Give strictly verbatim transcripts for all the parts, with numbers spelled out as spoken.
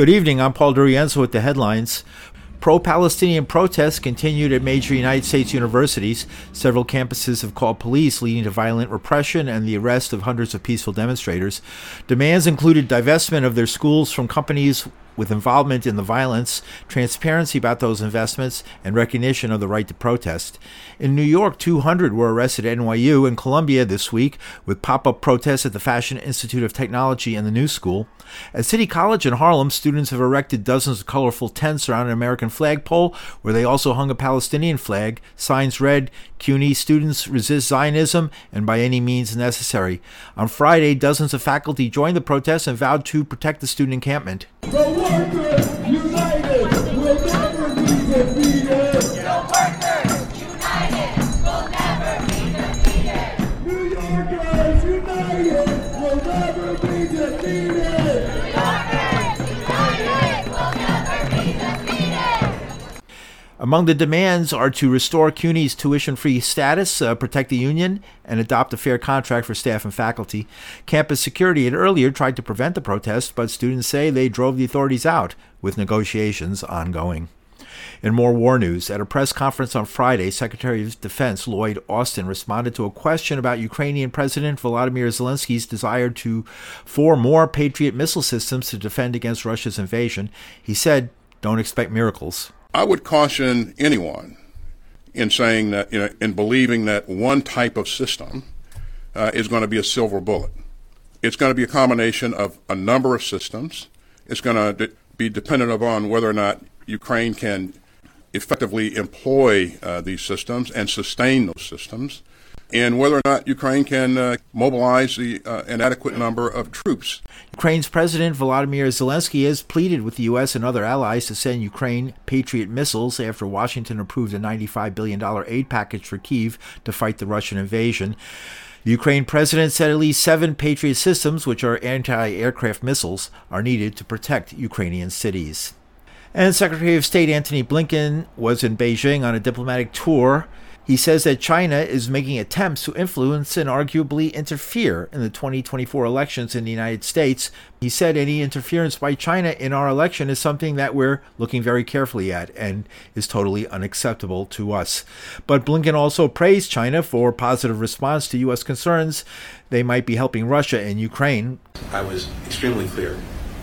Good evening. I'm Paul Durienzo with the headlines. Pro-Palestinian protests continued at major United States universities. Several campuses have called police, leading to violent repression and the arrest of hundreds of peaceful demonstrators. Demands included divestment of their schools from companies with involvement in the violence, transparency about those investments, and recognition of the right to protest. In New York, two hundred were arrested at N Y U and Columbia this week, with pop-up protests at the Fashion Institute of Technology and the New School. At City College in Harlem, students have erected dozens of colorful tents around an American flagpole, where they also hung a Palestinian flag. Signs read, C U N Y students resist Zionism and by any means necessary. On Friday, dozens of faculty joined the protests and vowed to protect the student encampment. The workers united will never be defeated. The workers united will never be defeated. New Yorkers united will never be defeated. New Yorkers united will never be defeated. Among the demands are to restore C U N Y's tuition-free status, uh, protect the union, and adopt a fair contract for staff and faculty. Campus security had earlier tried to prevent the protest, but students say they drove the authorities out, with negotiations ongoing. In more war news, at a press conference on Friday, Secretary of Defense Lloyd Austin responded to a question about Ukrainian President Volodymyr Zelensky's desire to for more Patriot missile systems to defend against Russia's invasion. He said, "Don't expect miracles." I would caution anyone in saying that, you know, in believing that one type of system uh, is going to be a silver bullet. It's going to be a combination of a number of systems. It's going to de- be dependent upon whether or not Ukraine can effectively employ uh, these systems and sustain those systems, and whether or not Ukraine can uh, mobilize the, uh, an adequate number of troops. Ukraine's President Volodymyr Zelensky has pleaded with the U S and other allies to send Ukraine Patriot missiles after Washington approved a ninety-five billion dollars aid package for Kyiv to fight the Russian invasion. The Ukraine president said at least seven Patriot systems, which are anti-aircraft missiles, are needed to protect Ukrainian cities. And Secretary of State Antony Blinken was in Beijing on a diplomatic tour. He says that China is making attempts to influence and arguably interfere in the twenty twenty-four elections in the United States. He said any interference by China in our election is something that we're looking very carefully at and is totally unacceptable to us. But Blinken also praised China for positive response to U S concerns they might be helping Russia and Ukraine. I was extremely clear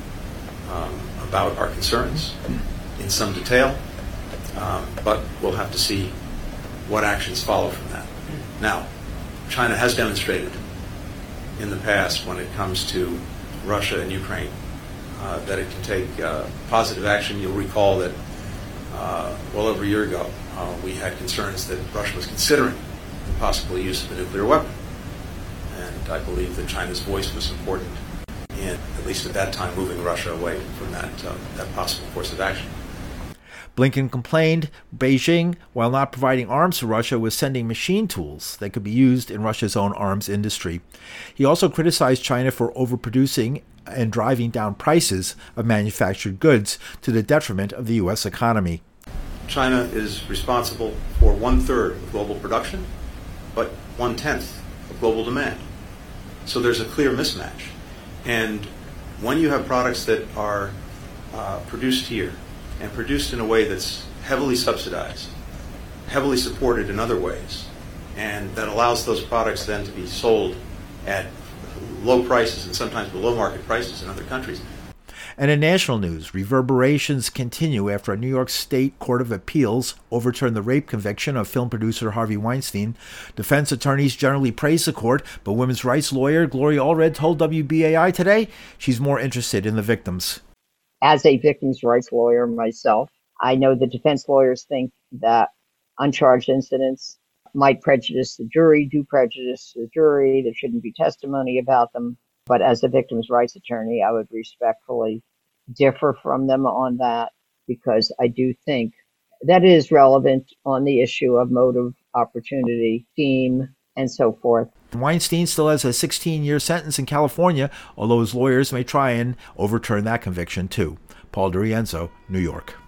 um, about our concerns in some detail, um, but we'll have to see what actions follow from that. Now, China has demonstrated in the past when it comes to Russia and Ukraine uh, that it can take uh, positive action. You'll recall that uh, well over a year ago uh, we had concerns that Russia was considering the possible use of a nuclear weapon. And I believe that China's voice was important in, at least at that time, moving Russia away from that, uh, that possible course of action. Blinken complained Beijing, while not providing arms to Russia, was sending machine tools that could be used in Russia's own arms industry. He also criticized China for overproducing and driving down prices of manufactured goods to the detriment of the U S economy. China is responsible for one-third of global production, but one-tenth of global demand. So there's a clear mismatch. And when you have products that are uh, produced here, and produced in a way that's heavily subsidized, heavily supported in other ways, and that allows those products then to be sold at low prices and sometimes below market prices in other countries. And in national news, reverberations continue after a New York State Court of Appeals overturned the rape conviction of film producer Harvey Weinstein. Defense attorneys generally praise the court, but women's rights lawyer Gloria Allred told W B A I today she's more interested in the victims. As a victims' rights lawyer myself, I know the defense lawyers think that uncharged incidents might prejudice the jury, do prejudice the jury. There shouldn't be testimony about them. But as a victims' rights attorney, I would respectfully differ from them on that, because I do think that is relevant on the issue of motive, opportunity, theme, and so forth. Weinstein still has a sixteen-year sentence in California, although his lawyers may try and overturn that conviction too. Paul Durienzo, New York.